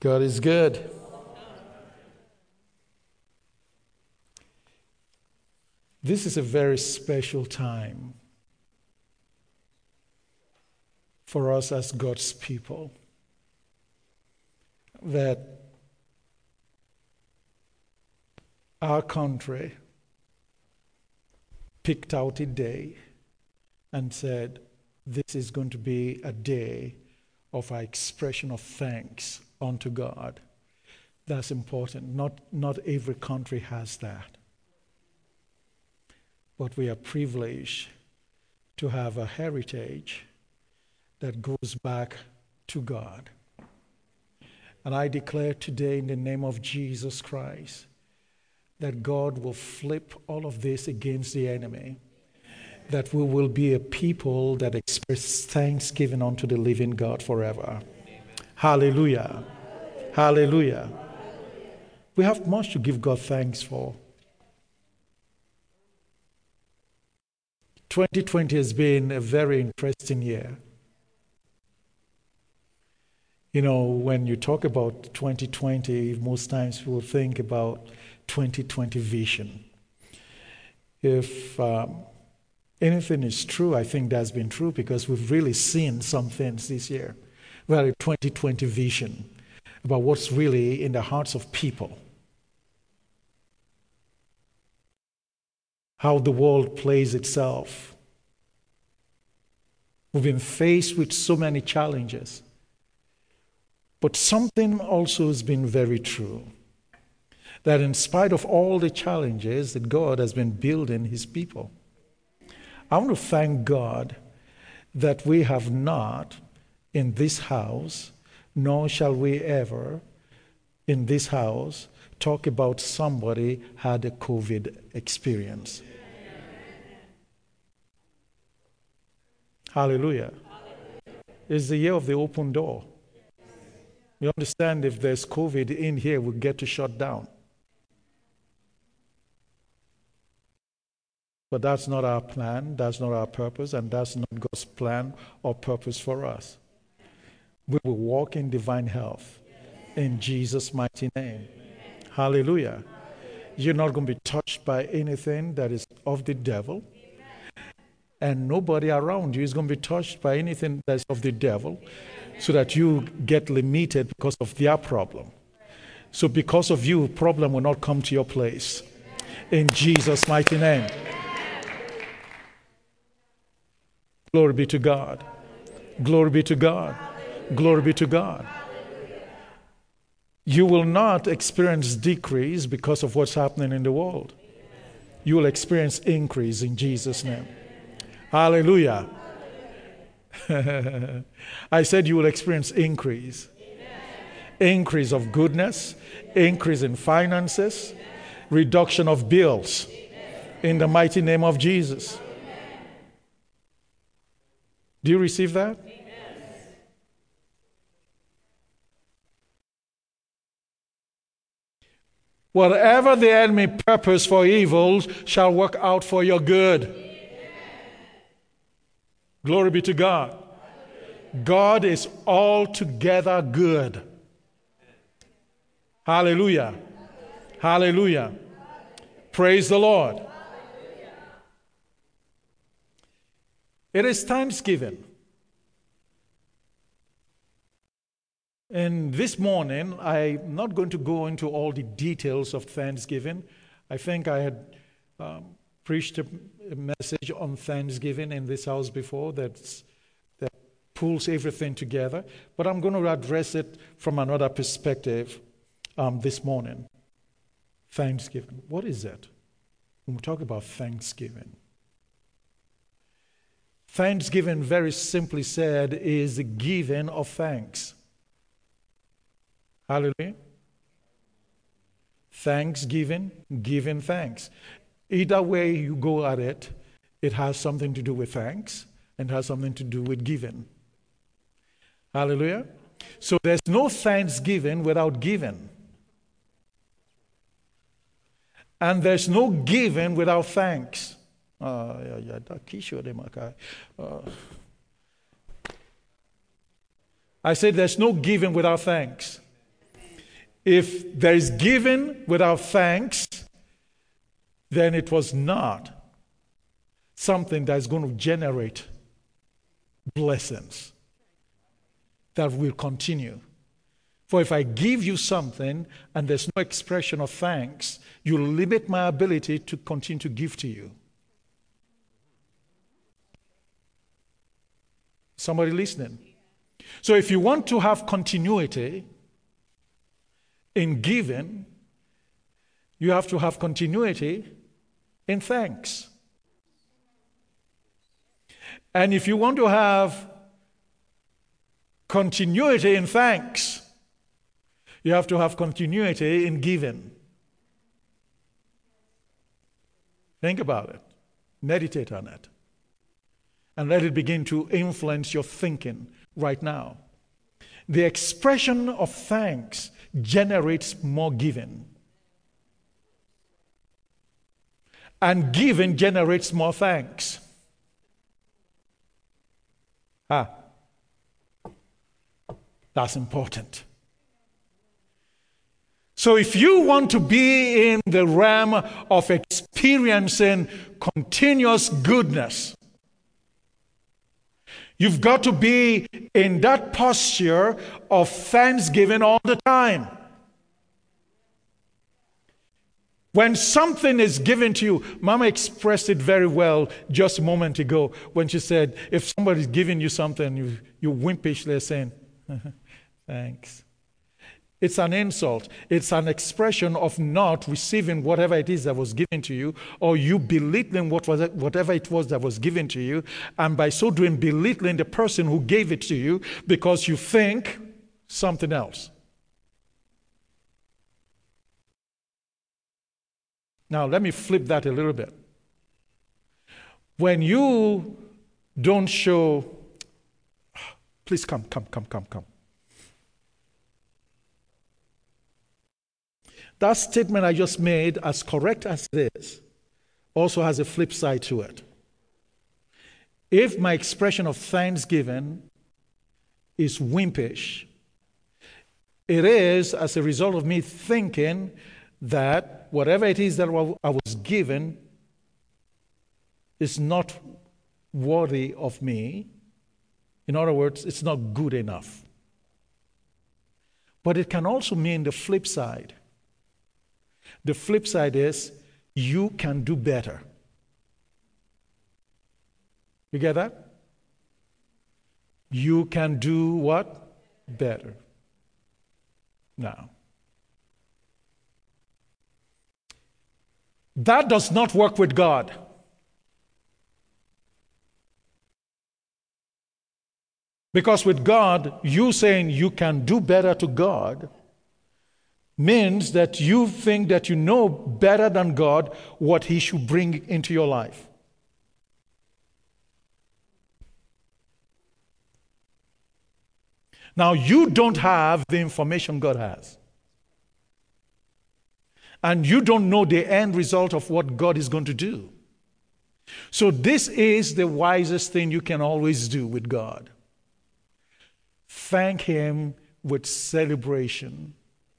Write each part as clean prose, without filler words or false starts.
God is good. This is a very special time for us as God's people, that our country picked out a day and said, this is going to be a day of our expression of thanks unto God. That's important. Not every country has that. But we are privileged to have a heritage that goes back to God. And I declare today in the name of Jesus Christ that God will flip all of this against the enemy, that we will be a people that express thanksgiving unto the living God forever. Hallelujah. Hallelujah. We have much to give God thanks for. 2020 has been a very interesting year. You know, when you talk about 2020, most times people think about 2020 vision. If anything is true, I think that's been true because we've really seen some things this year. We had a 2020 vision about what's really in the hearts of people. How the world plays itself. We've been faced with so many challenges. But something also has been very true. That in spite of all the challenges, that God has been building his people. I want to thank God that we have not in this house, nor shall we ever in this house talk about somebody had a COVID experience. Hallelujah. It's the year of the open door. You understand, if there's COVID in here, we'll get to shut down. But that's not our plan, that's not our purpose, and that's not God's plan or purpose for us. We will walk in divine health in Jesus' mighty name. Hallelujah. You're not going to be touched by anything that is of the devil. And nobody around you is going to be touched by anything that's of the devil, so that you get limited because of their problem. So because of you, problem will not come to your place. In Jesus' mighty name. Glory be to God. Glory be to God. Glory be to God. You will not experience decrease because of what's happening in the world. You will experience increase in Jesus' name. Hallelujah. I said you will experience increase. Increase of goodness, increase in finances, reduction of bills. In the mighty name of Jesus. Do you receive that? Whatever the enemy purpose for evil shall work out for your good. Glory be to God. God is altogether good. Hallelujah. Hallelujah. Praise the Lord. It is Thanksgiving. And this morning, I'm not going to go into all the details of Thanksgiving. I think I had preached a message on Thanksgiving in this house before that pulls everything together. But I'm going to address it from another perspective this morning. Thanksgiving. What is it? When we talk about Thanksgiving. Thanksgiving, very simply said, is the giving of thanks. Hallelujah. Thanksgiving, giving thanks. Either way you go at it, it has something to do with thanks and has something to do with giving. Hallelujah. So there's no thanksgiving without giving. And there's no giving without thanks. I said there's no giving without thanks. If there is giving without thanks, then it was not something that is going to generate blessings that will continue. For if I give you something and there's no expression of thanks, you limit my ability to continue to give to you. Somebody listening? So if you want to have continuity in giving, you have to have continuity in thanks. And if you want to have continuity in thanks, you have to have continuity in giving. Think about it. Meditate on it. And let it begin to influence your thinking right now. The expression of thanks generates more giving. And giving generates more thanks. That's important. So if you want to be in the realm of experiencing continuous goodness, you've got to be in that posture of thanksgiving all the time. When something is given to you, Mama expressed it very well just a moment ago when she said, if somebody's giving you something, you wimpishly saying, thanks. It's an insult. It's an expression of not receiving whatever it is that was given to you, or you belittling whatever it was that was given to you, and by so doing belittling the person who gave it to you because you think something else. Now, let me flip that a little bit. When you don't show, please come. That statement I just made, as correct as it is, also has a flip side to it. If my expression of thanksgiving is wimpish, it is as a result of me thinking that whatever it is that I was given is not worthy of me. In other words, it's not good enough. But it can also mean the flip side. The flip side is you can do better. You get that? You can do what? Better. Now, that does not work with God. Because with God, you saying you can do better to God means that you think that you know better than God what He should bring into your life. Now, you don't have the information God has. And you don't know the end result of what God is going to do. So this is the wisest thing you can always do with God. Thank Him with celebration.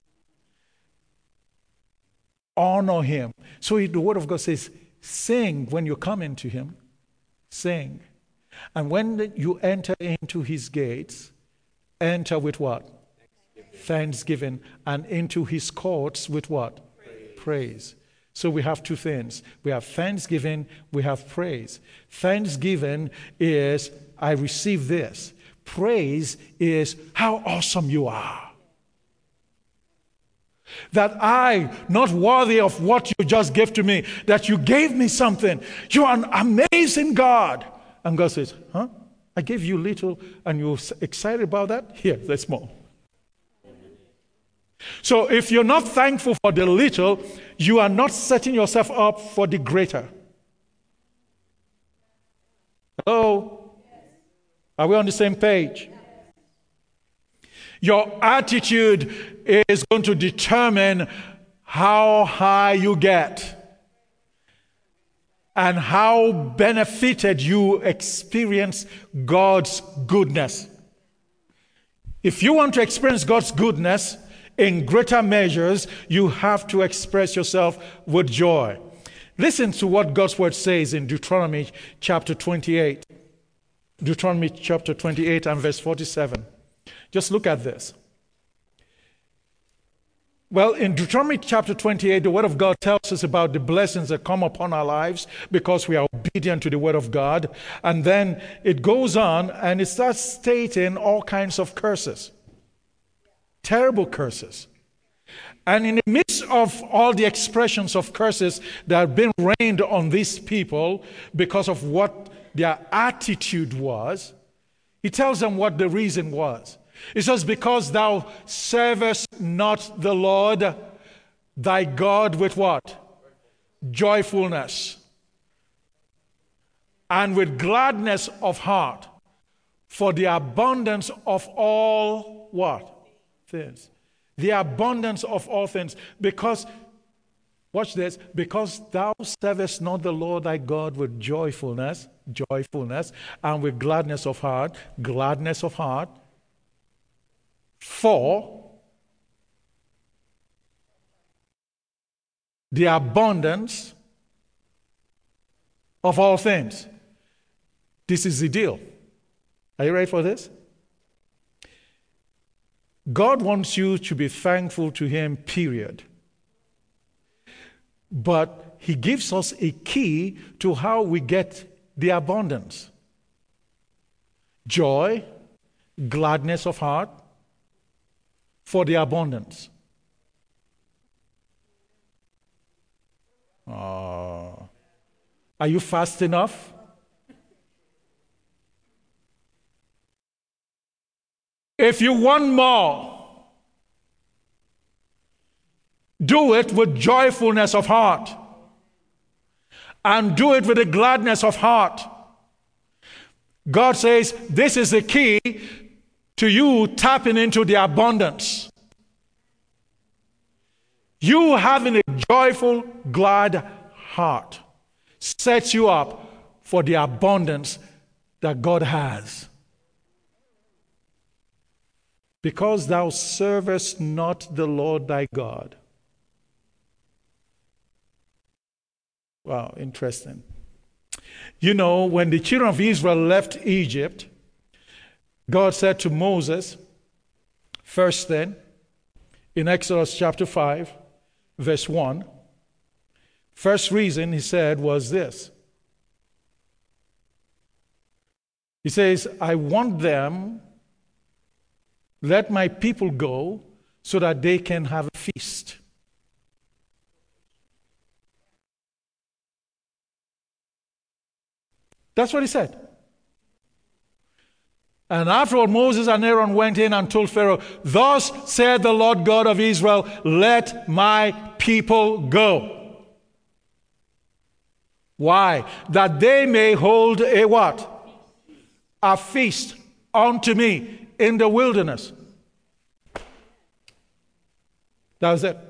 Honor Him. So the Word of God says, sing when you come into Him. Sing. And when you enter into His gates, enter with what? Thanksgiving. And into His courts with what? Praise. So we have two things. We have thanksgiving, we have praise. Thanksgiving is, I receive this. Praise is how awesome you are. That I, not worthy of what you just gave to me, that you gave me something. You are an amazing God. And God says, I gave you little and you're excited about that? Here, there's more. So if you're not thankful for the little, you are not setting yourself up for the greater. Hello? Are we on the same page? Your attitude is going to determine how high you get and how benefited you experience God's goodness. If you want to experience God's goodness, in greater measures, you have to express yourself with joy. Listen to what God's word says in Deuteronomy chapter 28. Deuteronomy chapter 28 and verse 47. Just look at this. Well, in Deuteronomy chapter 28, the word of God tells us about the blessings that come upon our lives because we are obedient to the word of God. And then it goes on and it starts stating all kinds of curses. Terrible curses. And in the midst of all the expressions of curses that have been rained on these people because of what their attitude was, he tells them what the reason was. He says, because thou servest not the Lord thy God with what? Joyfulness. And with gladness of heart, for the abundance of all what? Things. The abundance of all things. Because, watch this, because thou servest not the Lord thy God with joyfulness, and with gladness of heart, for the abundance of all things. This is the deal. Are you ready for this? God wants you to be thankful to Him, period. But He gives us a key to how we get the abundance. Joy, gladness of heart, for the abundance. Are you fast enough? If you want more, do it with joyfulness of heart. And do it with a gladness of heart. God says this is the key to you tapping into the abundance. You having a joyful, glad heart sets you up for the abundance that God has. Because thou servest not the Lord thy God. Wow, interesting. You know, when the children of Israel left Egypt, God said to Moses, first thing, in Exodus chapter 5, verse 1, first reason he said was this. He says, I want them, let my people go so that they can have a feast. That's what he said. And afterward, Moses and Aaron went in and told Pharaoh, thus said the Lord God of Israel, let my people go. Why? That they may hold a what? A feast unto me in the wilderness. That was it.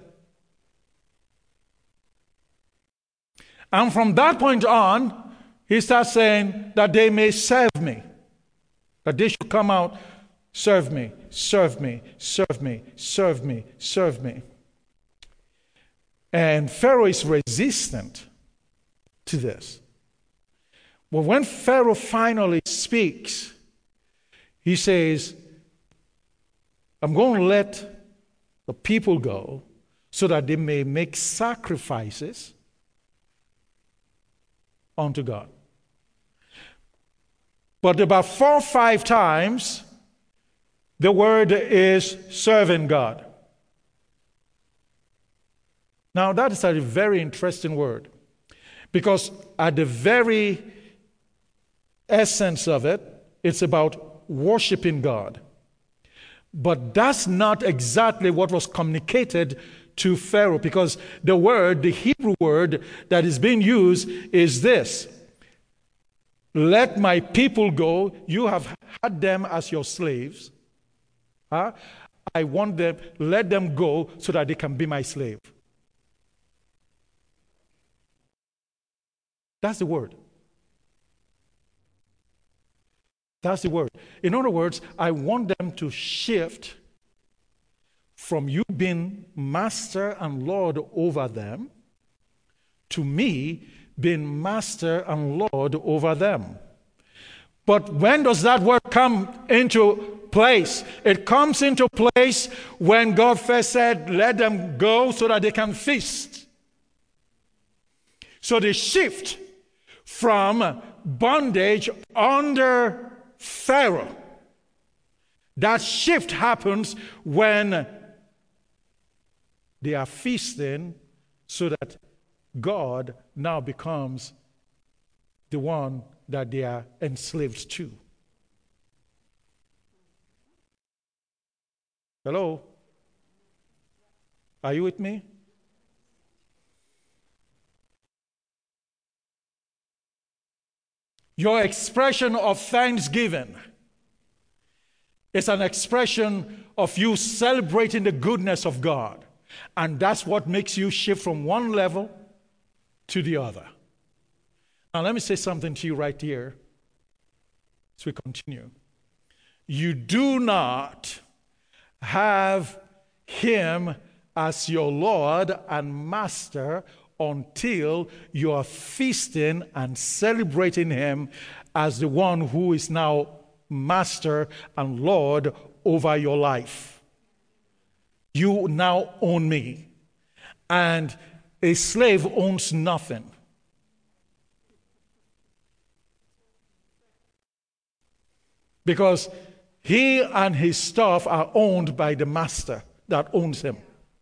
And from that point on, he starts saying that they may serve me. That they should come out, serve me, serve me, serve me, serve me, serve me. And Pharaoh is resistant to this. But when Pharaoh finally speaks, he says, I'm going to let the people go so that they may make sacrifices unto God. But about 4 or 5 times, the word is serving God. Now, that is a very interesting word. Because at the very essence of it, it's about worshiping God. But that's not exactly what was communicated to Pharaoh. Because the word, the Hebrew word that is being used is this. Let my people go. You have had them as your slaves. I want them, let them go so that they can be my slave. That's the word. That's the word. In other words, I want them to shift from you being master and Lord over them to me being master and Lord over them. But when does that word come into place? It comes into place when God first said, let them go so that they can feast. So the shift from bondage under Pharaoh, that shift happens when they are feasting, so that God now becomes the one that they are enslaved to. Hello? Are you with me? Your expression of thanksgiving is an expression of you celebrating the goodness of God. And that's what makes you shift from one level to the other. Now, let me say something to you right here as we continue. You do not have Him as your Lord and Master until you are feasting and celebrating Him as the one who is now Master and Lord over your life. You now own me. And a slave owns nothing. Because he and his stuff are owned by the master that owns him.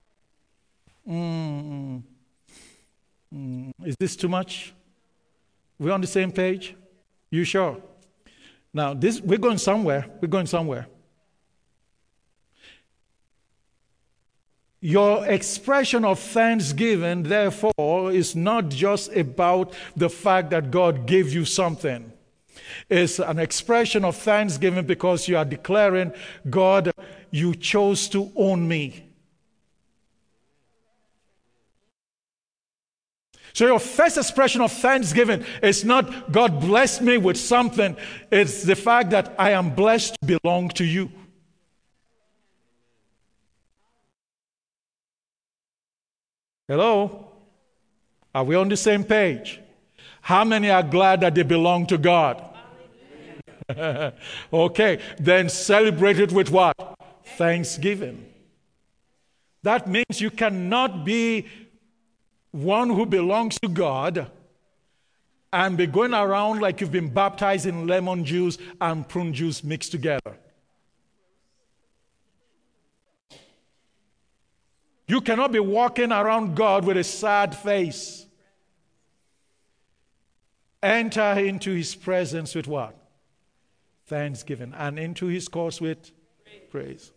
Is this too much? We're on the same page? You sure? Now, we're going somewhere. We're going somewhere. Your expression of thanksgiving, therefore, is not just about the fact that God gave you something. It's an expression of thanksgiving because you are declaring, God, you chose to own me. So your first expression of thanksgiving is not, God blessed me with something. It's the fact that I am blessed to belong to you. Hello? Are we on the same page? How many are glad that they belong to God? Okay, then celebrate it with what? Thanksgiving. That means you cannot be one who belongs to God and be going around like you've been baptized in lemon juice and prune juice mixed together. You cannot be walking around God with a sad face. Enter into His presence with what? Thanksgiving. And into His courts with praise.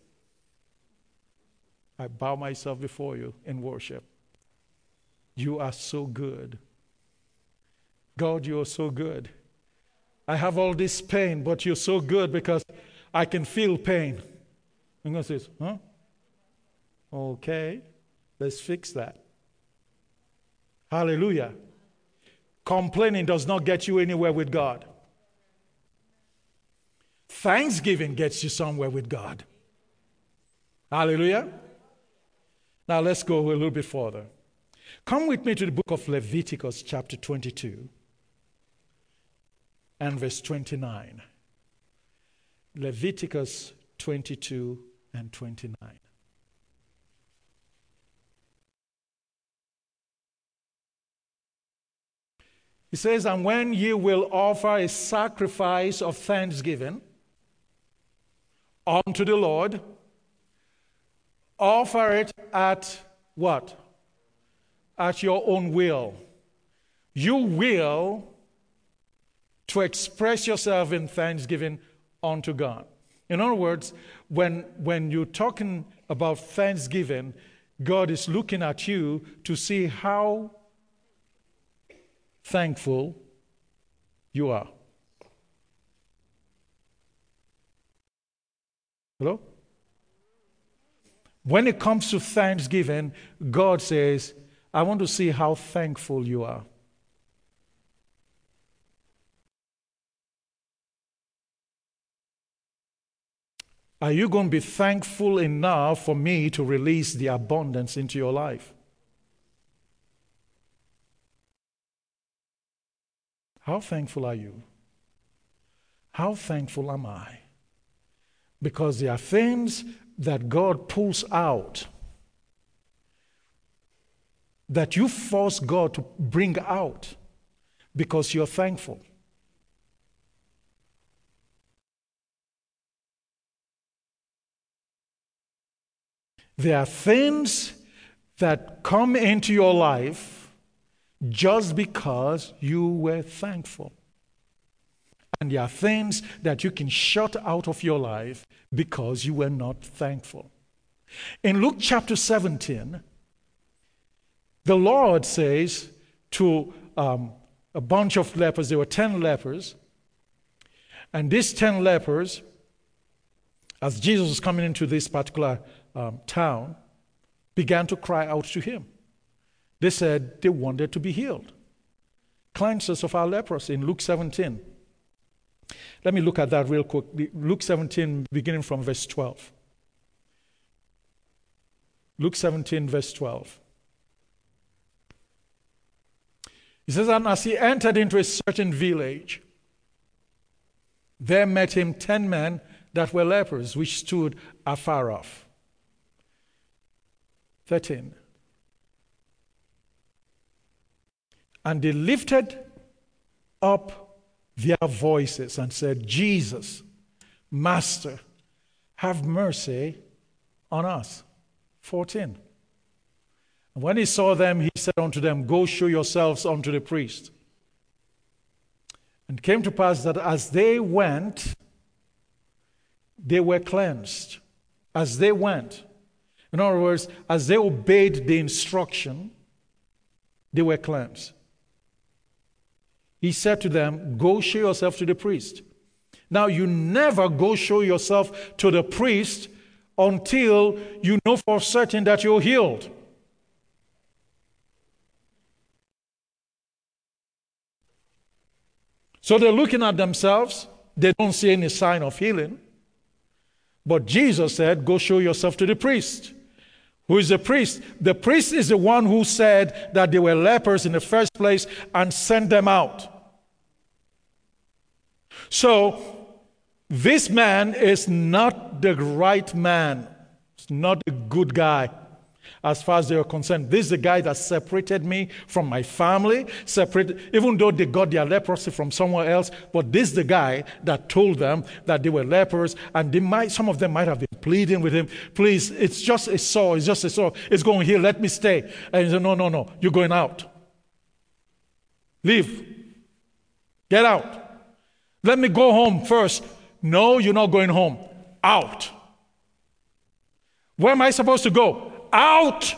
I bow myself before you in worship. You are so good. God, you are so good. I have all this pain, but you're so good because I can feel pain. And God says, huh? Okay, let's fix that. Hallelujah. Complaining does not get you anywhere with God. Thanksgiving gets you somewhere with God. Hallelujah. Now let's go a little bit further. Come with me to the book of Leviticus chapter 22 and verse 29. Leviticus 22 and 29. He says, and when ye will offer a sacrifice of thanksgiving unto the Lord, offer it at what? At your own will. You will to express yourself in thanksgiving unto God. In other words, when you're talking about thanksgiving, God is looking at you to see how thankful you are. Hello? When it comes to thanksgiving, God says, I want to see how thankful you are. Are you going to be thankful enough for me to release the abundance into your life? How thankful are you? How thankful am I? Because there are things that God pulls out that you force God to bring out because you're thankful. There are things that come into your life just because you were thankful. And there are things that you can shut out of your life because you were not thankful. In Luke chapter 17, the Lord says to a bunch of lepers, there were 10 lepers, and these 10 lepers, as Jesus was coming into this particular town, began to cry out to him. They said they wanted to be healed. Cleanse us of our leprosy in Luke 17. Let me look at that real quick. Luke 17, beginning from verse 12. Luke 17, verse 12. He says, and as he entered into a certain village, there met him 10 men that were lepers, which stood afar off. 13. And they lifted up their voices and said, Jesus, Master, have mercy on us. 14. And when he saw them, he said unto them, go show yourselves unto the priest. And it came to pass that as they went, they were cleansed. As they went. In other words, as they obeyed the instruction, they were cleansed. He said to them, go show yourself to the priest. Now, you never go show yourself to the priest until you know for certain that you're healed. So they're looking at themselves. They don't see any sign of healing. But Jesus said, go show yourself to the priest. Who is the priest? The priest is the one who said that they were lepers in the first place and sent them out. So, this man is not the right man. He's not a good guy as far as they are concerned. This is the guy that separated me from my family, even though they got their leprosy from somewhere else, but this is the guy that told them that they were lepers, and some of them might have been pleading with him, please, it's just a sore, it's going to heal, let me stay. And he said, no, you're going out. Leave. Get out. Let me go home first. No, you're not going home. Out. Where am I supposed to go? Out.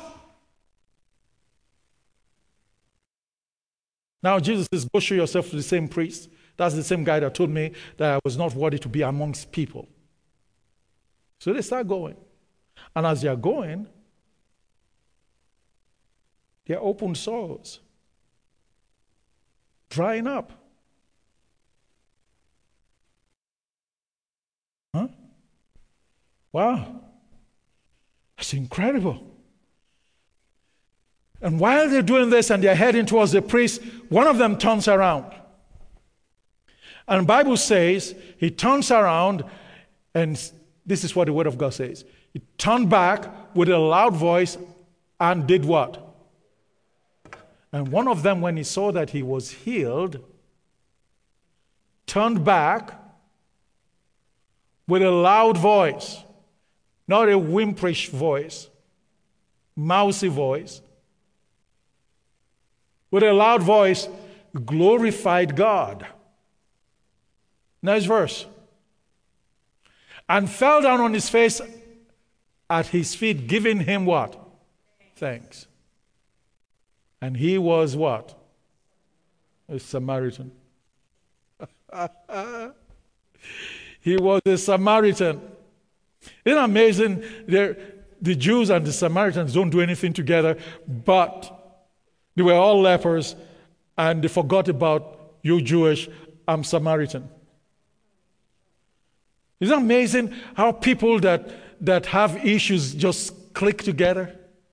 Now Jesus says, go show yourself to the same priest. That's the same guy that told me that I was not worthy to be amongst people. So they start going. And as they are going, their open sores drying up. Huh? Wow. That's incredible. And while they're doing this and they're heading towards the priest, one of them turns around. And the Bible says he turns around, and this is what the Word of God says. He turned back with a loud voice and did what? And one of them, when he saw that he was healed, turned back with a loud voice. Not a whimperish voice, mousy voice. With a loud voice, glorified God. Next verse. And fell down on his face at his feet, giving him what? Thanks. And he was what? A Samaritan. He was a Samaritan. Isn't it amazing? The Jews and the Samaritans don't do anything together, but they were all lepers, and they forgot about, you Jewish, I'm Samaritan. Isn't it amazing how people that have issues just click together?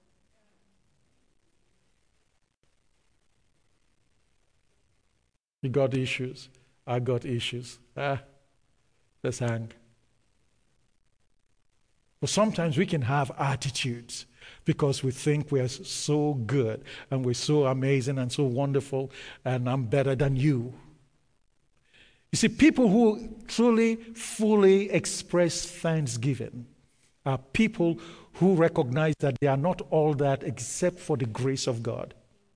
You got issues. I got issues. Let's hang. But sometimes we can have attitudes because we think we're so good and we're so amazing and so wonderful and I'm better than you. You see, people who truly, fully express thanksgiving are people who recognize that they are not all that except for the grace of God.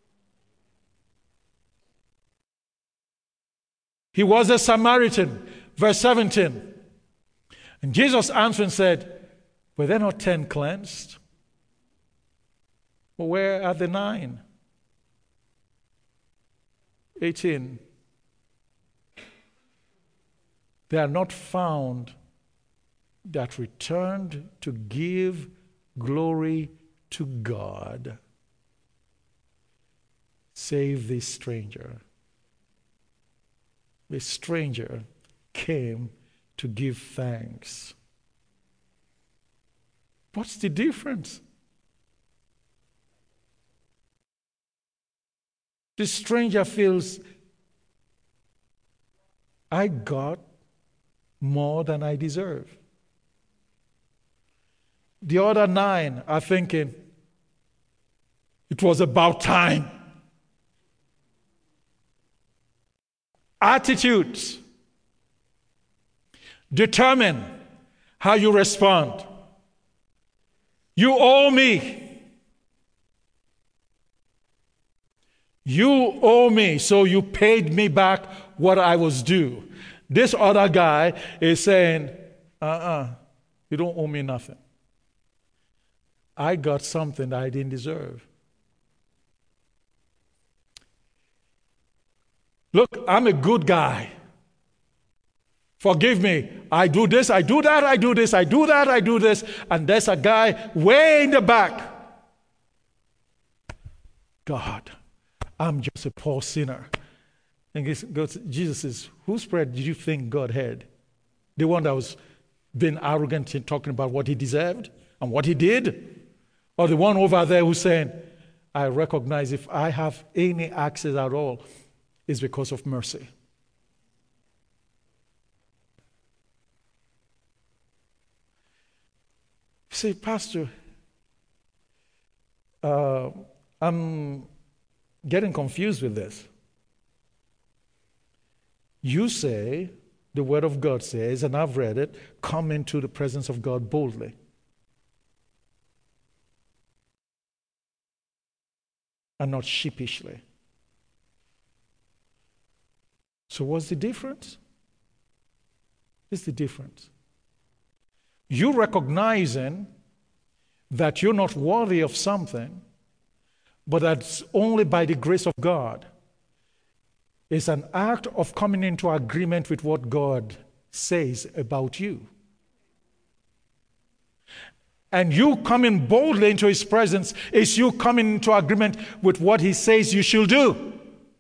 He was a Samaritan, verse 17. And Jesus answered and said, were there not 10 cleansed? Well, where are the 9? 18. They are not found that returned to give glory to God, save this stranger. The stranger came to give thanks. What's the difference? The stranger feels, I got more than I deserve. The other 9 are thinking, it was about time. Attitudes determine how you respond. You owe me. You owe me, so you paid me back what I was due. This other guy is saying, you don't owe me nothing. I got something that I didn't deserve. Look, I'm a good guy. Forgive me. I do this, I do that, I do this, I do that, I do this. And there's a guy way in the back. God, I'm just a poor sinner. And Jesus says, whose prayer did you think God heard? The one that was being arrogant and talking about what he deserved and what he did? Or the one over there who's saying, I recognize if I have any access at all, it's because of mercy. You say, Pastor, I'm getting confused with this. You say, the Word of God says, and I've read it, come into the presence of God boldly. And not sheepishly. So what's the difference? What's the difference? You recognizing that you're not worthy of something, but that's only by the grace of God, is an act of coming into agreement with what God says about you. And you coming boldly into His presence is you coming into agreement with what He says you should do.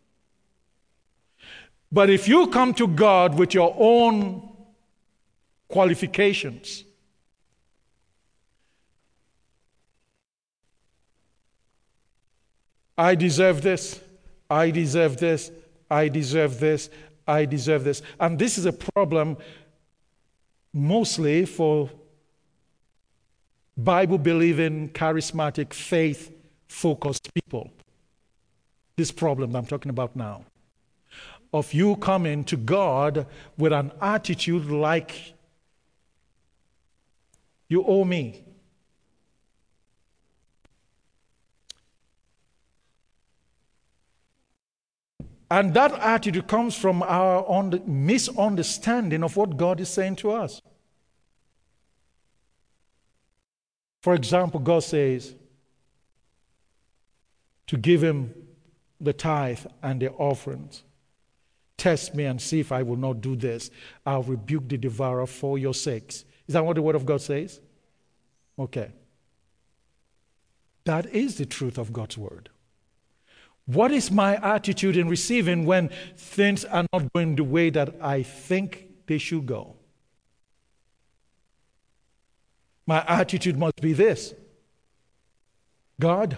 But if you come to God with your own qualifications, I deserve this, I deserve this, I deserve this, I deserve this. And this is a problem mostly for Bible-believing, charismatic, faith-focused people. This problem I'm talking about now. Of you coming to God with an attitude like, you owe me. And that attitude comes from our misunderstanding of what God is saying to us. For example, God says to give Him the tithe and the offerings. Test me and see if I will not do this. I'll rebuke the devourer for your sakes. Is that what the Word of God says? Okay. That is the truth of God's Word. What is my attitude in receiving when things are not going the way that I think they should go? My attitude must be this: God,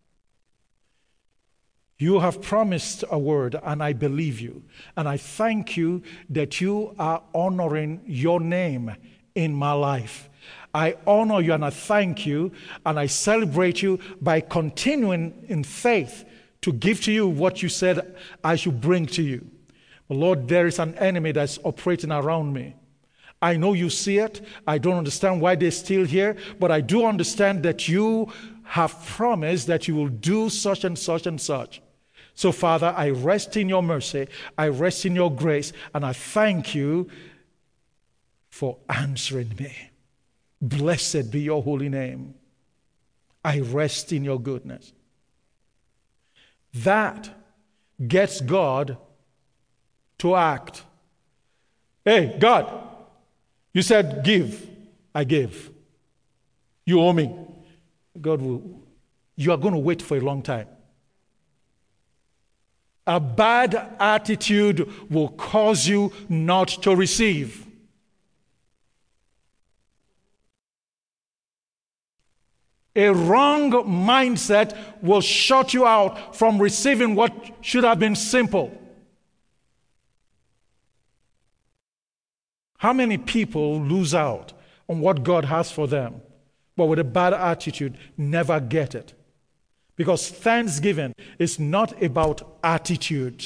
you have promised a word, and I believe you. And I thank you that you are honoring your name in my life. I honor you and I thank you and I celebrate you by continuing in faith to give to you what you said I should bring to you. But Lord, there is an enemy that's operating around me. I know you see it. I don't understand why they're still here, but I do understand that you have promised that you will do such and such and such. So, Father, I rest in your mercy, I rest in your grace, and I thank you for answering me. Blessed be your holy name. I rest in your goodness. That gets God to act. Hey, God, you said give. I give. You owe me. God will, you are going to wait for a long time. A bad attitude will cause you not to receive. A wrong mindset will shut you out from receiving what should have been simple. How many people lose out on what God has for them, but with a bad attitude never get it? Because thanksgiving is not about attitude,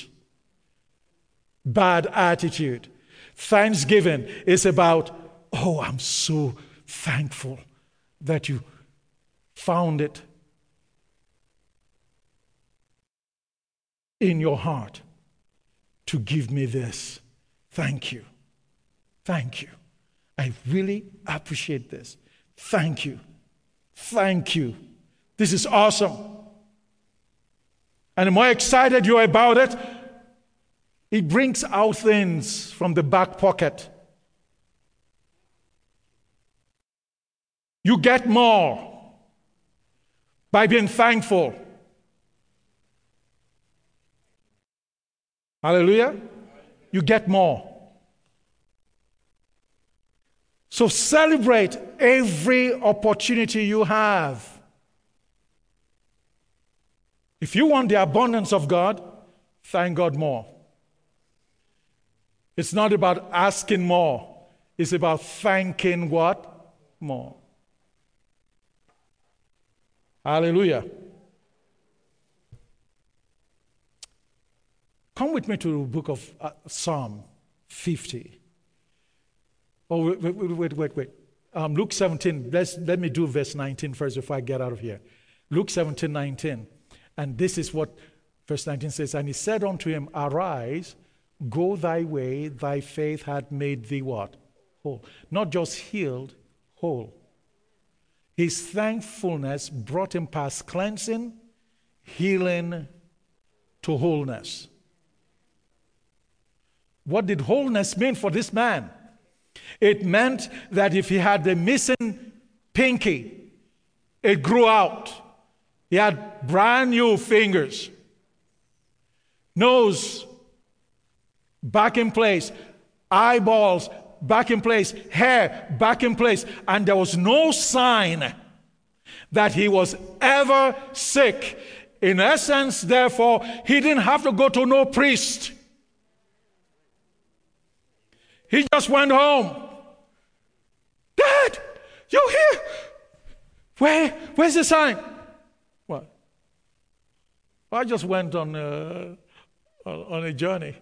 bad attitude. Thanksgiving is about, oh, I'm so thankful that you found it in your heart to give me this. Thank you. Thank you. I really appreciate this. Thank you. Thank you. This is awesome. And the more excited you are about it, it brings out things from the back pocket. You get more by being thankful. Hallelujah. You get more. So celebrate every opportunity you have. If you want the abundance of God, thank God more. It's not about asking more. It's about thanking what? More. Hallelujah. Come with me to the book of Psalm 50. Oh, wait. Luke 17. Let me do verse 19 first before I get out of here. Luke 17:19. And this is what verse 19 says. And he said unto him, arise, go thy way, thy faith hath made thee what? Whole. Not just healed, whole. His thankfulness brought him past cleansing, healing, to wholeness. What did wholeness mean for this man? It meant that if he had the missing pinky, it grew out. He had brand new fingers. Nose back in place. Eyeballs back in place. Hair back in place. And there was no sign that he was ever sick. In essence, therefore, he didn't have to go to no priest. He just went home. Dad, you here? Where's the sign? What? I just went on a journey.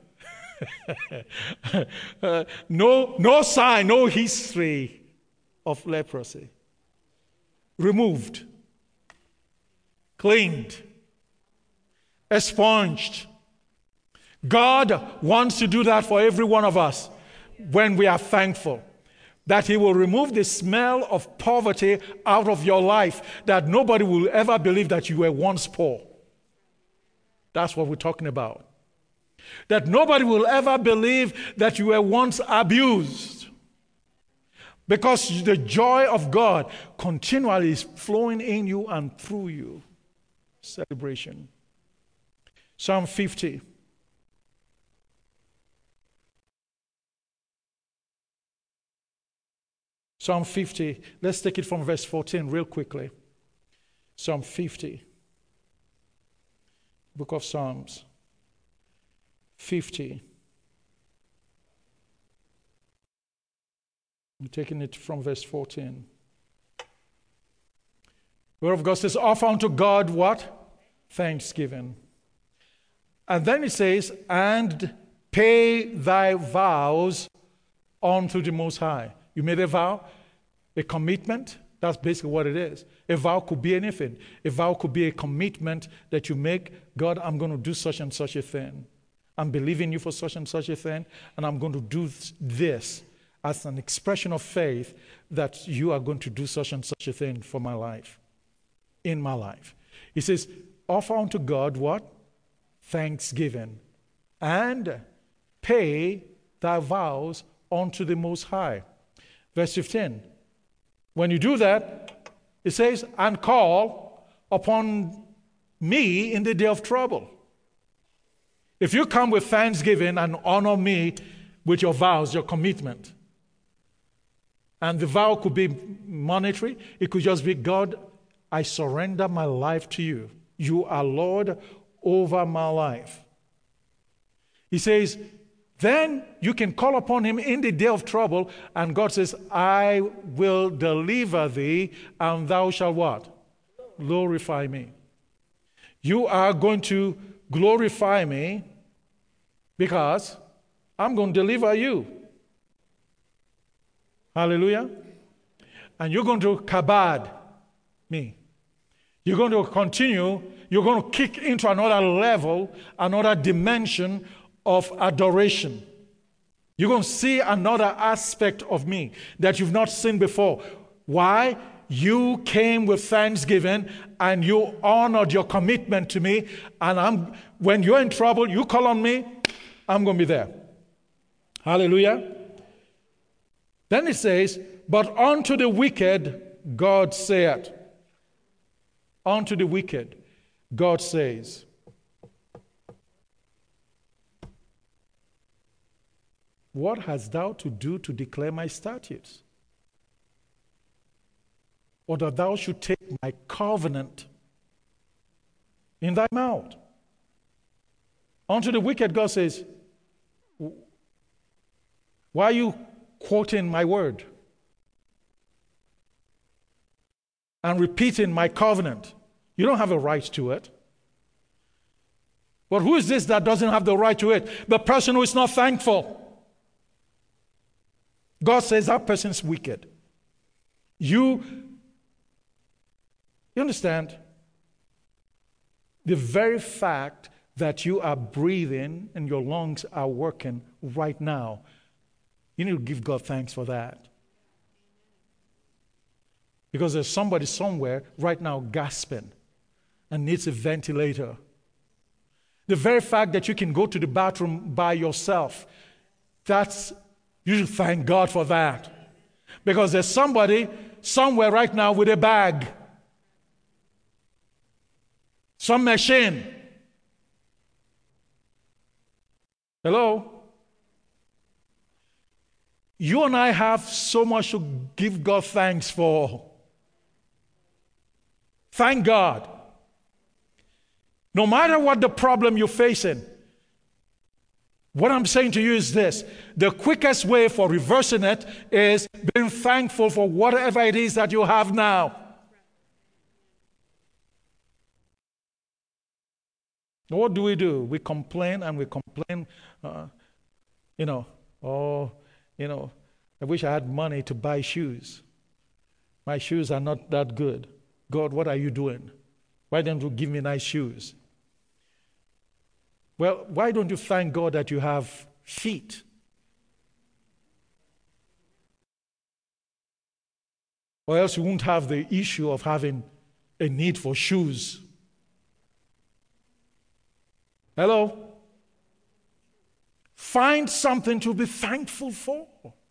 No sign, no history of leprosy. Removed, cleaned, expunged. God wants to do that for every one of us when we are thankful. That he will remove the smell of poverty out of your life, that nobody will ever believe that you were once poor. That's what we're talking about. That nobody will ever believe that you were once abused. Because the joy of God continually is flowing in you and through you. Celebration. Psalm 50. Psalm 50. Let's take it from verse 14 real quickly. Psalm 50. Book of Psalms. 50. I'm taking it from verse 14. The Word of God says, offer unto God what? Thanksgiving. And then it says, and pay thy vows unto the Most High. You made a vow, a commitment. That's basically what it is. A vow could be anything. A vow could be a commitment that you make. God, I'm going to do such and such a thing. I'm believing you for such and such a thing, and I'm going to do this as an expression of faith that you are going to do such and such a thing for my life, in my life. He says, offer unto God what? Thanksgiving. And pay thy vows unto the Most High. Verse 15. When you do that, it says, and call upon me in the day of trouble. If you come with thanksgiving and honor me with your vows, your commitment, and the vow could be monetary, it could just be, God, I surrender my life to you. You are Lord over my life. He says, then you can call upon him in the day of trouble, and God says, I will deliver thee, and thou shalt what? Glorify me. You are going to glorify me because I'm going to deliver you. Hallelujah. And you're going to kabad me. You're going to continue. You're going to kick into another level, another dimension of adoration. You're going to see another aspect of me that you've not seen before. Why? You came with thanksgiving and you honored your commitment to me. And when you're in trouble, you call on me, I'm going to be there. Hallelujah. Then it says, but unto the wicked, God saith. Unto the wicked, God says. What hast thou to do to declare my statutes? Or that thou should take my covenant in thy mouth? Unto the wicked, God says, why are you quoting my word and repeating my covenant? You don't have a right to it. But who is this that doesn't have the right to it? The person who is not thankful. God says that person is wicked. You understand? The very fact that you are breathing and your lungs are working right now, you need to give God thanks for that. Because there's somebody somewhere right now gasping and needs a ventilator. The very fact that you can go to the bathroom by yourself, you should thank God for that. Because there's somebody somewhere right now with a bag, some machine. Hello? You and I have so much to give God thanks for. Thank God. No matter what the problem you're facing, what I'm saying to you is this: the quickest way for reversing it is being thankful for whatever it is that you have now. What do? We complain and we complain, I wish I had money to buy shoes. My shoes are not that good. God, what are you doing? Why don't you give me nice shoes? Well, why don't you thank God that you have feet? Or else you won't have the issue of having a need for shoes. Hello? Find something to be thankful for.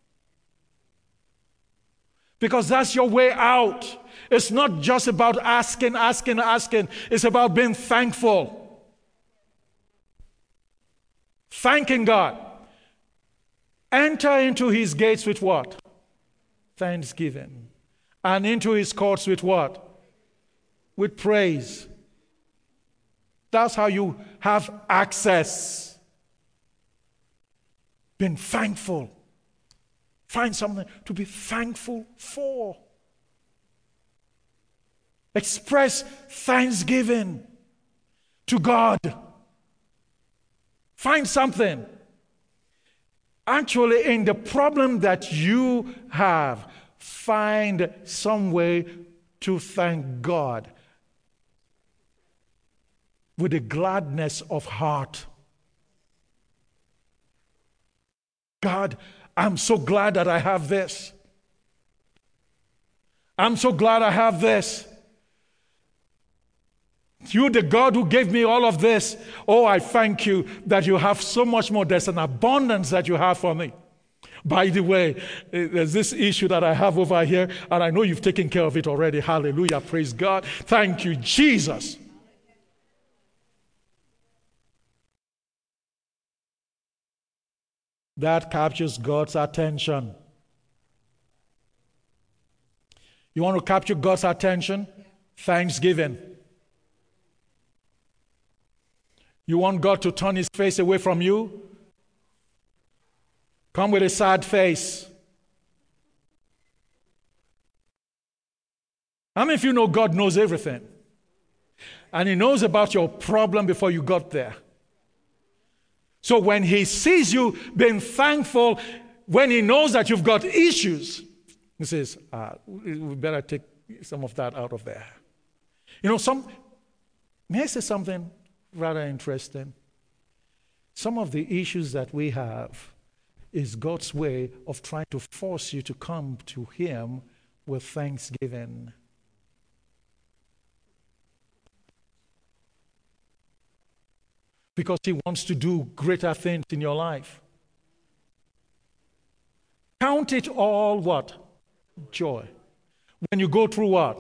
Because that's your way out. It's not just about asking. It's about being thankful. Thanking God. Enter into his gates with what? thanksgiving. And into his courts with what? With praise. That's how you have access. Being thankful. Find something to be thankful for. Express thanksgiving to God. Find something. Actually, in the problem that you have, find some way to thank God with a gladness of heart. God, I'm so glad that I have this. I'm so glad I have this. You, the God who gave me all of this, oh, I thank you that you have so much more. There's an abundance that you have for me. By the way, there's this issue that I have over here, and I know you've taken care of it already. Hallelujah. Praise God. Thank you, Jesus. That captures God's attention. You want to capture God's attention? Thanksgiving. You want God to turn his face away from you? Come with a sad face. How many of you know God knows everything? And he knows about your problem before you got there. So when he sees you being thankful, when he knows that you've got issues, he says, we better take some of that out of there. You know, may I say something rather interesting? Some of the issues that we have is God's way of trying to force you to come to him with thanksgiving. Because he wants to do greater things in your life. Count it all what? Joy. When you go through what?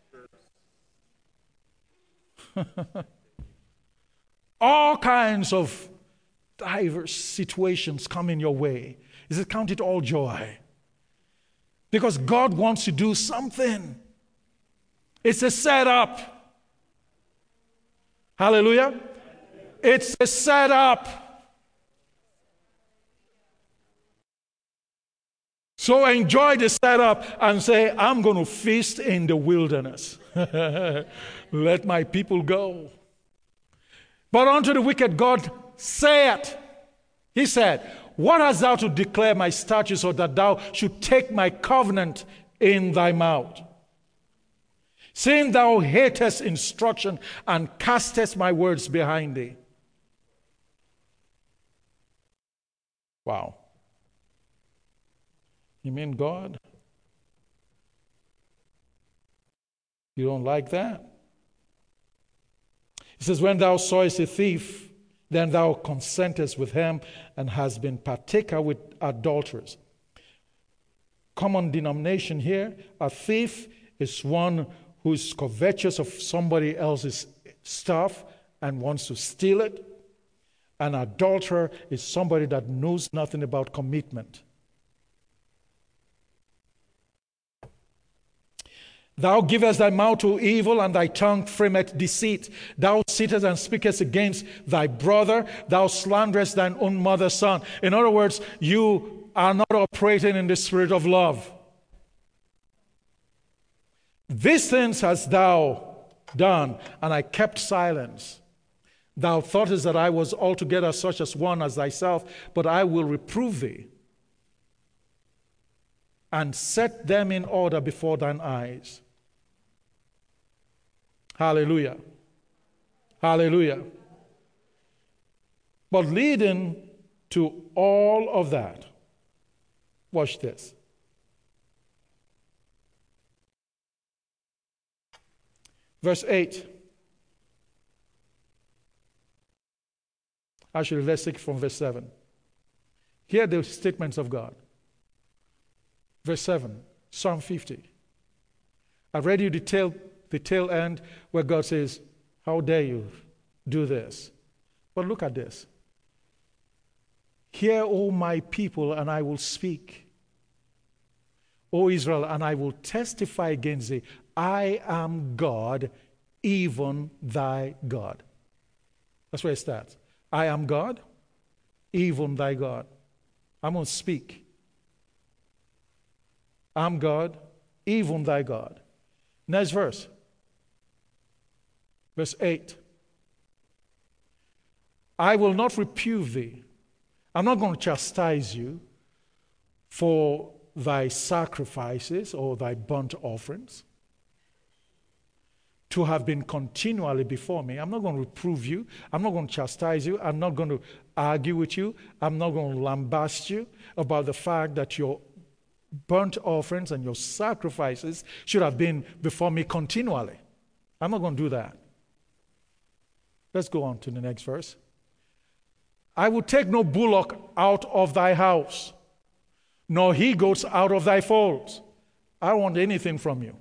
All kinds of diverse situations come in your way. He says, count it all joy. Because God wants to do something. It's a setup. Hallelujah. It's a setup. So enjoy the setup and say, I'm going to feast in the wilderness. Let my people go. But unto the wicked God saith, he said, what hast thou to declare my statutes, or that thou should take my covenant in thy mouth? Seeing thou hatest instruction and castest my words behind thee. Wow. You mean God? You don't like that? He says, when thou sawest a thief, then thou consentest with him, and hast been partaker with adulterers. Common denomination here, a thief is one who is covetous of somebody else's stuff and wants to steal it. An adulterer is somebody that knows nothing about commitment. Thou givest thy mouth to evil, and thy tongue frameth deceit. Thou sittest and speakest against thy brother. Thou slanderest thine own mother's son. In other words, you are not operating in the spirit of love. These things hast thou done, and I kept silence. Thou thoughtest that I was altogether such as one as thyself, but I will reprove thee, and set them in order before thine eyes. Hallelujah. Hallelujah. But leading to all of that, watch this. Verse 8. Actually, let's take it from verse 7. Hear the statements of God. Verse 7, Psalm 50. I've read you the tail end where God says, how dare you do this? But look at this. Hear, O my people, and I will speak. O Israel, and I will testify against thee. I am God, even thy God. That's where it starts. I am God, even thy God. I'm going to speak. I'm God, even thy God. Next verse. Verse 8. I will not reprove thee. I'm not going to chastise you for thy sacrifices or thy burnt offerings to have been continually before me. I'm not going to reprove you. I'm not going to chastise you. I'm not going to argue with you. I'm not going to lambast you about the fact that your burnt offerings and your sacrifices should have been before me continually. I'm not going to do that. Let's go on to the next verse. I will take no bullock out of thy house, nor he goats out of thy folds. I don't want anything from you.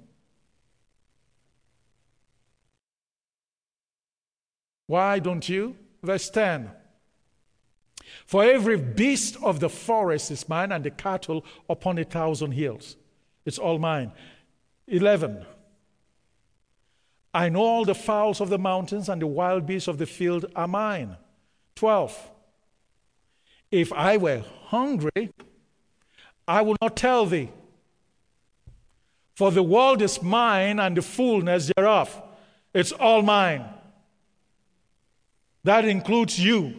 Why don't you? Verse 10. For every beast of the forest is mine, and the cattle upon 1,000 hills. It's all mine. 11. I know all the fowls of the mountains, and the wild beasts of the field are mine. 12. If I were hungry, I will not tell thee. For the world is mine, and the fullness thereof. It's all mine. That includes you.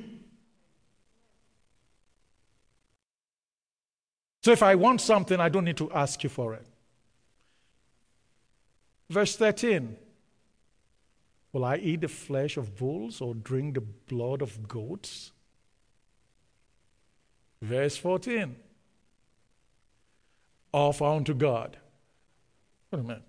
So if I want something, I don't need to ask you for it. Verse 13. Will I eat the flesh of bulls or drink the blood of goats? Verse 14. Offer unto God. Wait a minute.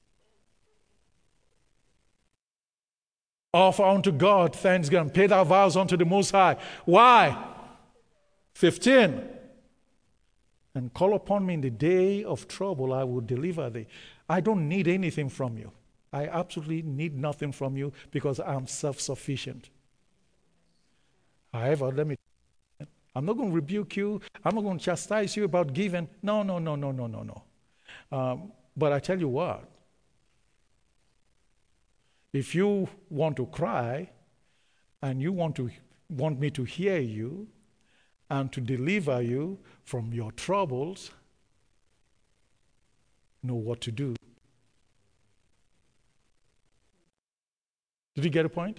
Offer unto God thanksgiving. Pay thy vows unto the Most High. Why? 15. And call upon me in the day of trouble, I will deliver thee. I don't need anything from you. I absolutely need nothing from you because I'm self-sufficient. However, I'm not going to rebuke you. I'm not going to chastise you about giving. No. But I tell you what, if you want to cry and you want me to hear you and to deliver you from your troubles, know what to do. Did you get a point?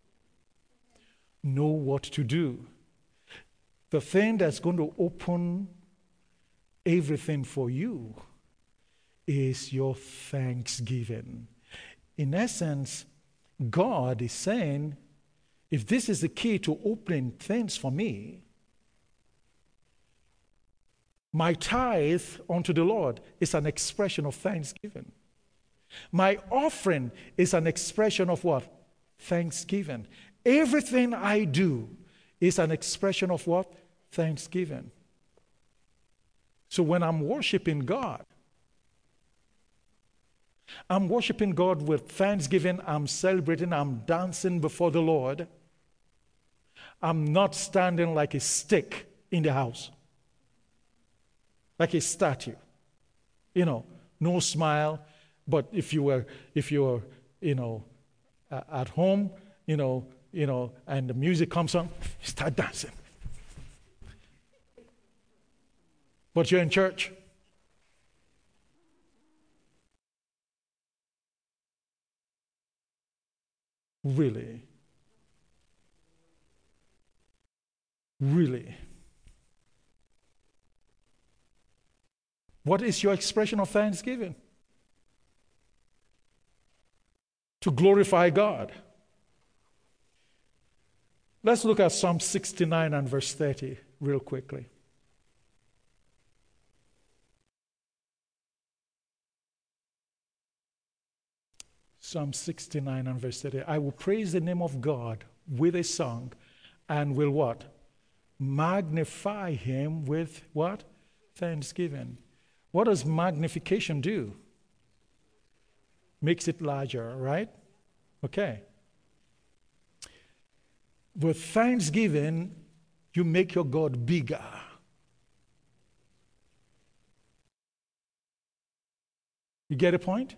Know what to do. The thing that's going to open everything for you is your thanksgiving. In essence, God is saying, if this is the key to opening things for me, my tithe unto the Lord is an expression of thanksgiving. My offering is an expression of what? Thanksgiving. Everything I do is an expression of what? Thanksgiving. So when I'm worshiping God with thanksgiving, I'm celebrating, I'm dancing before the Lord. I'm not standing like a stick in the house, like a statue. No smile. But if you were, at home, and the music comes on, you start dancing. But you're in church. Really? Really? What is your expression of thanksgiving? To glorify God. Let's look at Psalm 69 and verse 30 real quickly. Psalm 69 and verse 30. I will praise the name of God with a song and will what? Magnify him with what? Thanksgiving. What does magnification do? Makes it larger, right? Okay. With thanksgiving, you make your God bigger. You get a point?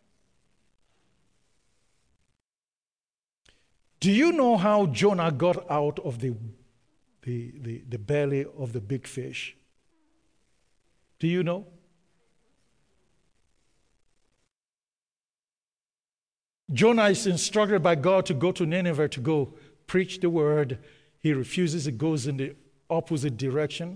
Do you know how Jonah got out of the belly of the big fish? Do you know? Jonah is instructed by God to go to Nineveh to go preach the word. He refuses. He goes in the opposite direction.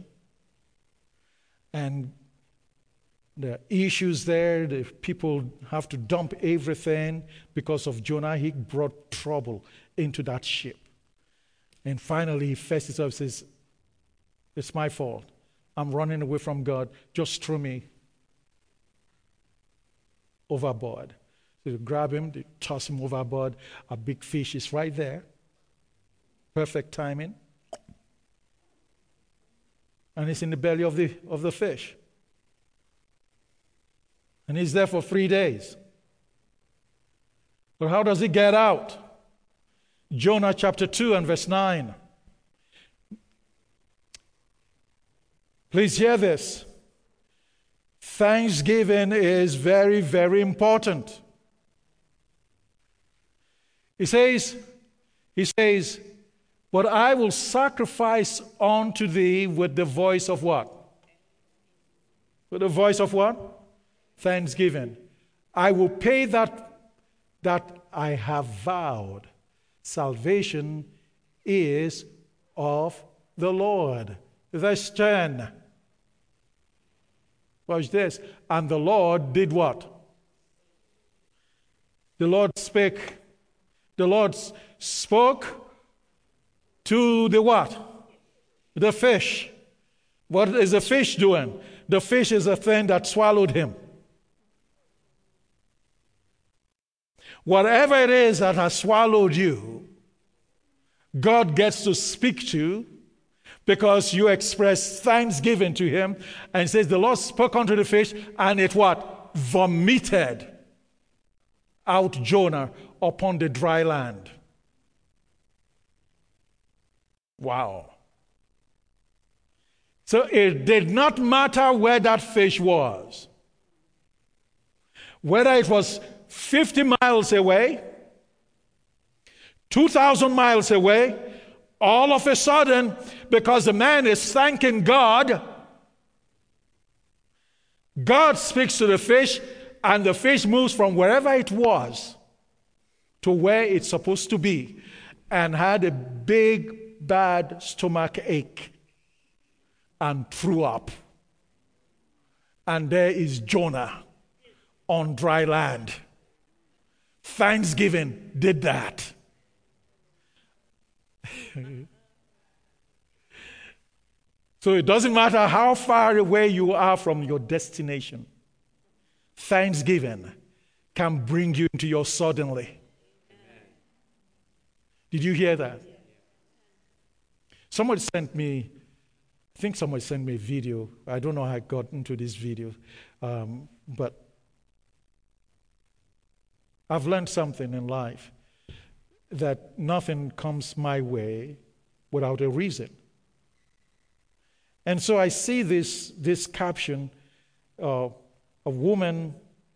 And the issues there, the people have to dump everything because of Jonah. He brought trouble into that ship. And finally, he faces up and says, it's my fault. I'm running away from God. Just throw me overboard. So they grab him, they toss him overboard. A big fish is right there. Perfect timing. And it's in the belly of the fish. And he's there for 3 days. But how does he get out? Jonah chapter 2 and verse 9. Please hear this. Thanksgiving is very, very important. He says, but I will sacrifice unto thee with the voice of what? With the voice of what? Thanksgiving. I will pay that I have vowed. Salvation is of the Lord. Verse 10. Watch this. And the Lord did what? The Lord spake. The Lord spoke to the what? The fish. What is the fish doing? The fish is the thing that swallowed him. Whatever it is that has swallowed you, God gets to speak to because you express thanksgiving to him, and says the Lord spoke unto the fish, and it what? Vomited out Jonah upon the dry land. Wow. So it did not matter where that fish was. Whether it was 50 miles away, 2,000 miles away, all of a sudden, because the man is thanking God, God speaks to the fish, and the fish moves from wherever it was to where it's supposed to be, and had a big, bad stomach ache and threw up. And there is Jonah on dry land. Thanksgiving did that. So it doesn't matter how far away you are from your destination. Thanksgiving can bring you into your suddenly. Did you hear that? Somebody sent me a video. I don't know how I got into this video, but I've learned something in life, that nothing comes my way without a reason. And so I see this caption, a woman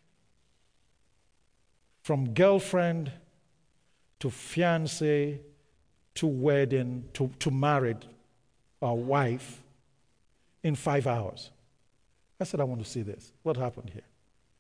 from girlfriend to fiancé to wedding to married wife in 5 hours. I said, I want to see this. What happened here?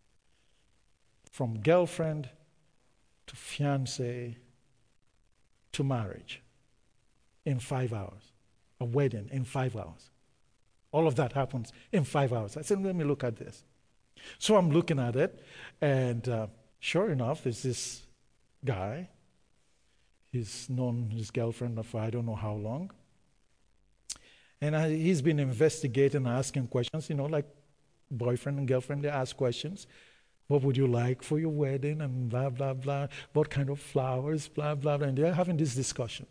From girlfriend to fiancé to marriage in 5 hours. A wedding in 5 hours. All of that happens in 5 hours. I said, let me look at this. So I'm looking at it, and sure enough, there's this guy. He's known his girlfriend for I don't know how long. And he's been investigating, asking questions, like boyfriend and girlfriend, they ask questions. What would you like for your wedding? And blah, blah, blah. What kind of flowers? Blah, blah, blah. And they're having this discussion.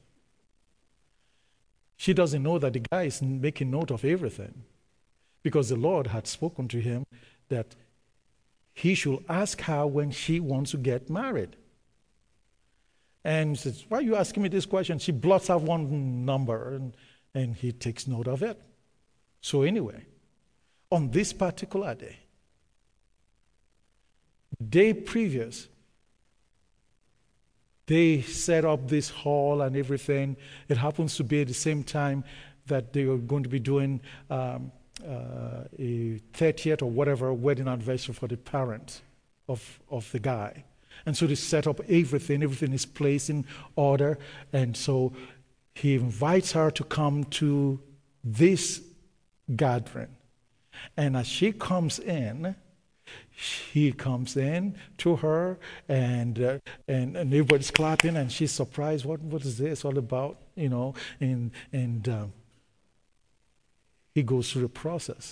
She doesn't know that the guy is making note of everything, because the Lord had spoken to him that he should ask her when she wants to get married. And he says, why are you asking me this question? She blots out one number, and he takes note of it. So anyway, on this particular day, Day previous, they set up this hall and everything. It happens to be at the same time that they were going to be doing a 30th or whatever wedding anniversary for the parents of the guy. And so they set up everything. Everything is placed in order. And so he invites her to come to this gathering. And as she comes in, he comes in to her, and everybody's clapping, and she's surprised. What is this all about? You know, and he goes through the process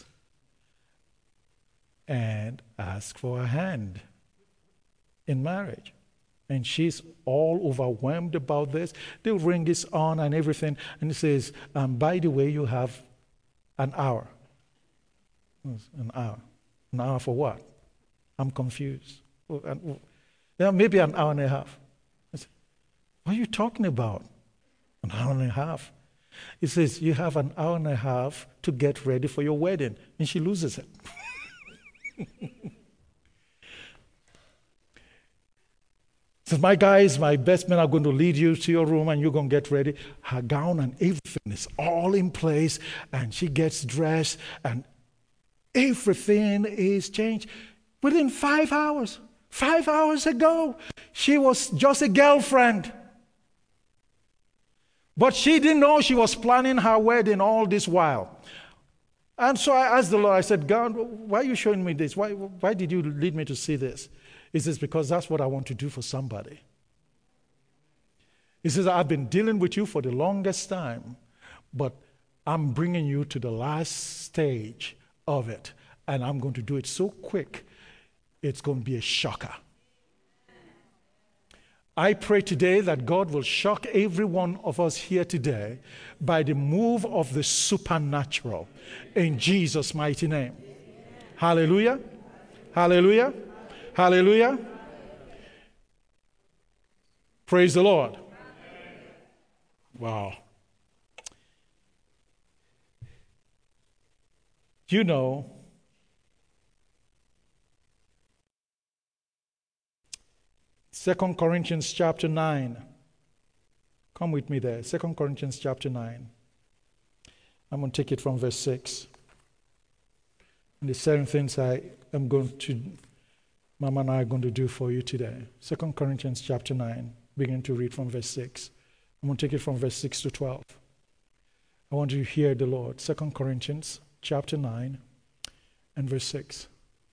and asks for a hand in marriage. And she's all overwhelmed about this. The ring is on and everything. And he says, by the way, you have an hour. An hour. An hour for what? I'm confused. Maybe an hour and a half. I said, what are you talking about? An hour and a half. He says, you have an hour and a half to get ready for your wedding. And she loses it. Says, my guys, my best men are going to lead you to your room and you're going to get ready. Her gown and everything is all in place, and she gets dressed and everything is changed. Within 5 hours, 5 hours ago, she was just a girlfriend. But she didn't know she was planning her wedding all this while. And so I asked the Lord, I said, God, why are you showing me this? Why did you lead me to see this? He says, because that's what I want to do for somebody. He says, I've been dealing with you for the longest time, but I'm bringing you to the last stage of it, and I'm going to do it so quick, it's going to be a shocker. I pray today that God will shock every one of us here today by the move of the supernatural in Jesus' mighty name. Hallelujah. Hallelujah. Hallelujah. Praise the Lord. Wow. You know, Second Corinthians chapter 9. Come with me there. 2 Corinthians chapter 9. I'm going to take it from verse 6. And the 7 things Mama and I are going to do for you today. 2 Corinthians chapter 9. Begin to read from verse 6. I'm going to take it from verse 6 to 12. I want you to hear the Lord. 2 Corinthians chapter 9 and verse 6.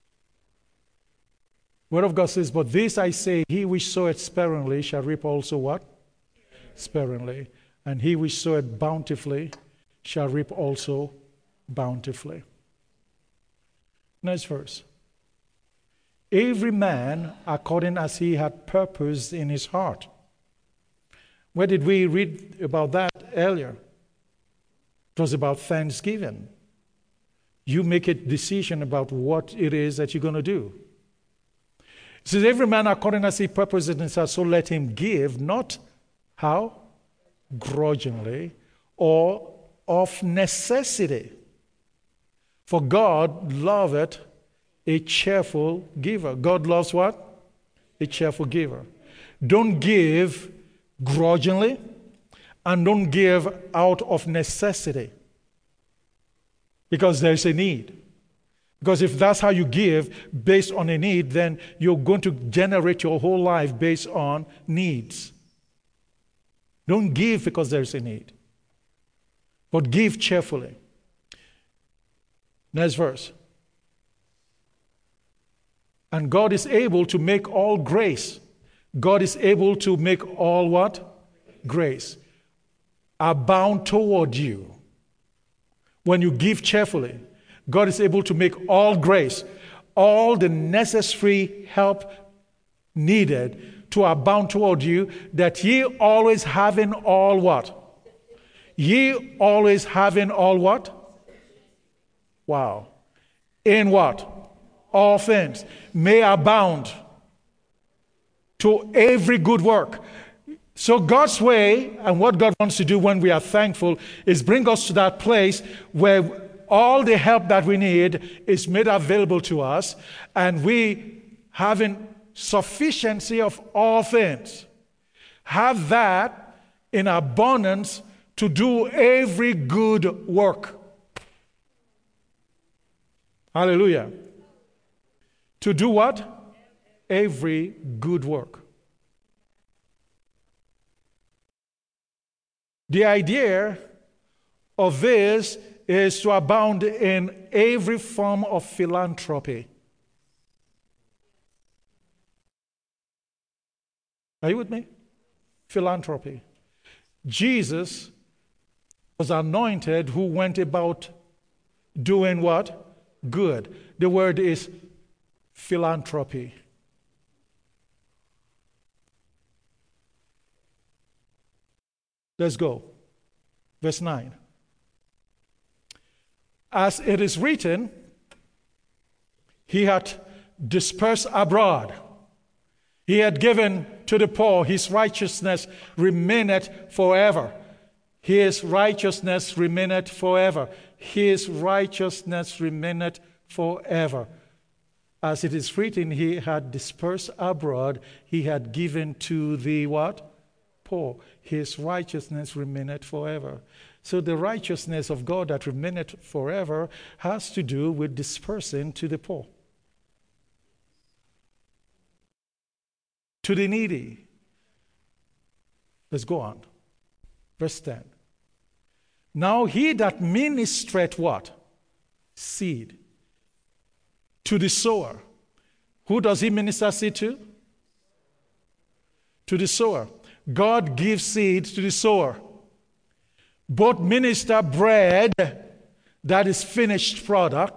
Word of God says, but this I say, he which soweth sparingly shall reap also what? Sparingly. And he which soweth bountifully shall reap also bountifully. Next verse. Every man according as he had purposed in his heart. Where did we read about that earlier? It was about thanksgiving. You make a decision about what it is that you're going to do. It says, every man according as he purposed in his heart, so let him give, not how? Grudgingly, or of necessity. For God loveth a cheerful giver. God loves what? A cheerful giver. Don't give grudgingly, and don't give out of necessity, because there's a need. Because if that's how you give, based on a need, then you're going to generate your whole life based on needs. Don't give because there's a need, but give cheerfully. Next verse. And God is able to make all grace. God is able to make all what? Grace. Abound toward you. When you give cheerfully, God is able to make all grace, all the necessary help needed to abound toward you, that ye always having all what? Ye always having all what? Wow. In what? All things may abound to every good work. So God's way, and what God wants to do when we are thankful, is bring us to that place where all the help that we need is made available to us, and we having sufficiency of all things. Have that in abundance to do every good work. Hallelujah. To do what? Every good work. The idea of this is to abound in every form of philanthropy. Are you with me? Philanthropy. Jesus was anointed who went about doing what? Good. The word is philanthropy. Let's go. Verse 9. As it is written, he had dispersed abroad. He had given to the poor, his righteousness remaineth forever. His righteousness remaineth forever. His righteousness remaineth forever. As it is written, he had dispersed abroad, he had given to the what? Poor. His righteousness remaineth forever. So the righteousness of God that remaineth forever has to do with dispersing to the poor, to the needy. Let's go on. Verse 10. Now he that ministereth what? Seed. To the sower. Who does he minister seed to? To the sower. God gives seed to the sower. Both minister bread, that is finished product,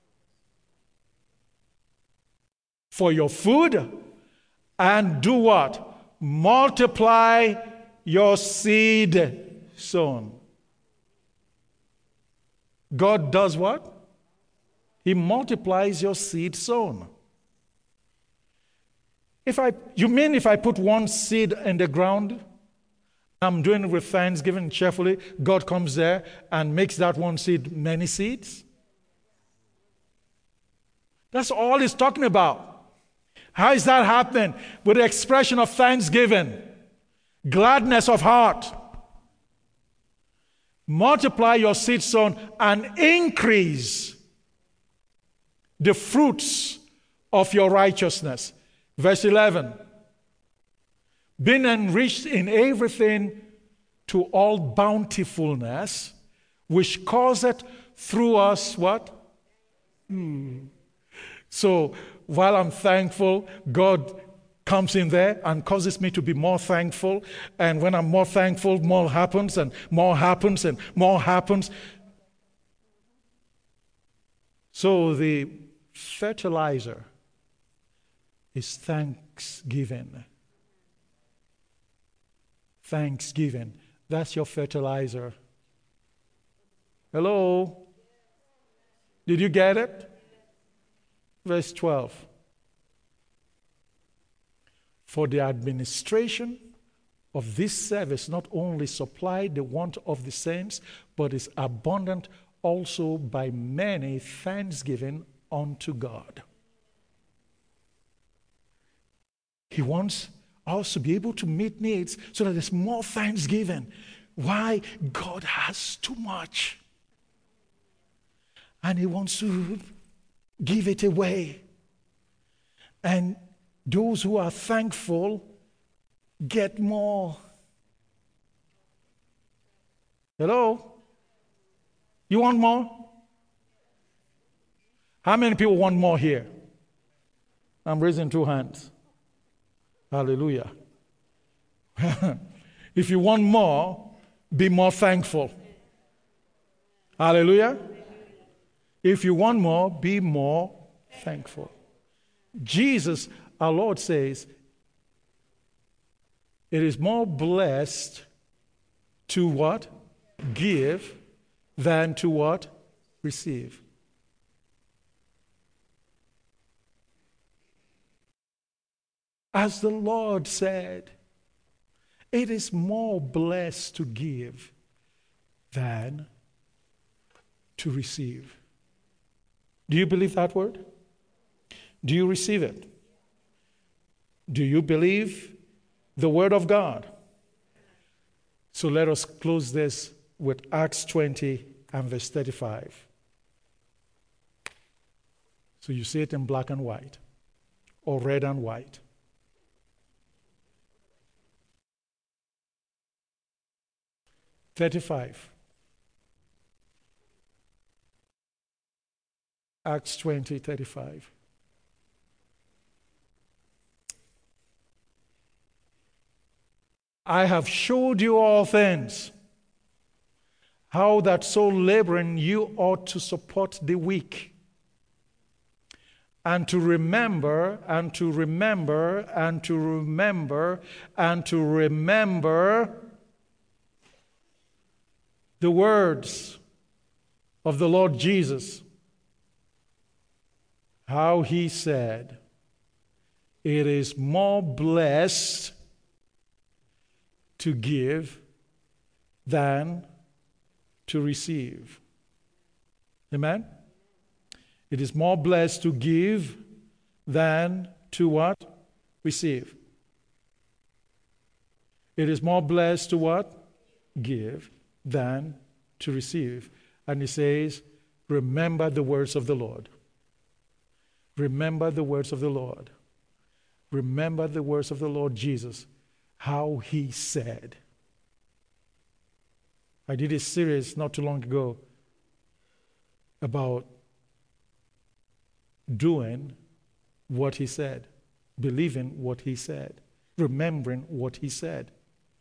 for your food, and do what? Multiply your seed sown. God does what? He multiplies your seed sown. You mean if I put one seed in the ground, I'm doing it with thanksgiving cheerfully, God comes there and makes that one seed many seeds? That's all he's talking about. How is that happening? With the expression of thanksgiving, gladness of heart. Multiply your seed sown and increase the fruits of your righteousness. Verse 11. Being enriched in everything to all bountifulness, which causeth through us what? So while I'm thankful, God comes in there and causes me to be more thankful. And when I'm more thankful, more happens and more happens and more happens. So the fertilizer is thanksgiving. Thanksgiving. That's your fertilizer. Hello? Did you get it? Verse 12. For the administration of this service not only supplied the want of the saints, but is abundant also by many thanksgiving unto God. He wants us to be able to meet needs so that there's more thanksgiving. Why? God has too much. And he wants to give it away. And those who are thankful get more. Hello? You want more? How many people want more here? I'm raising 2 hands. Hallelujah. If you want more, be more thankful. Hallelujah. If you want more, be more thankful. Jesus, our Lord, says, it is more blessed to what? Give than to what? Receive. As the Lord said, it is more blessed to give than to receive. Do you believe that word? Do you receive it? Do you believe the word of God? So let us close this with Acts 20 and verse 35. So you see it in black and white, or red and white. Acts 20:35. I have showed you all things, how that so laboring you ought to support the weak, and to remember, and to remember, and to remember, and to remember the words of the Lord Jesus, how he said, it is more blessed to give than to receive. Amen? It is more blessed to give than to what? Receive. It is more blessed to what? Give than to receive. And he says, remember the words of the Lord. Remember the words of the Lord. Remember the words of the Lord Jesus, how he said. I did a series not too long ago about doing what he said, believing what he said, remembering what he said.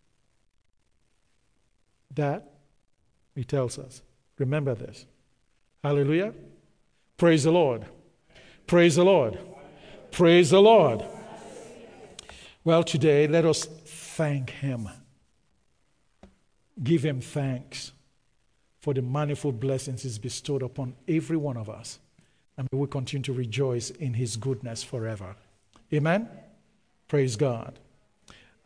That, he tells us, remember this. Hallelujah. Praise the Lord. Praise the Lord. Praise the Lord. Well, today, let us thank him. Give him thanks for the manifold blessings he's bestowed upon every one of us. And we will continue to rejoice in his goodness forever. Amen? Praise God.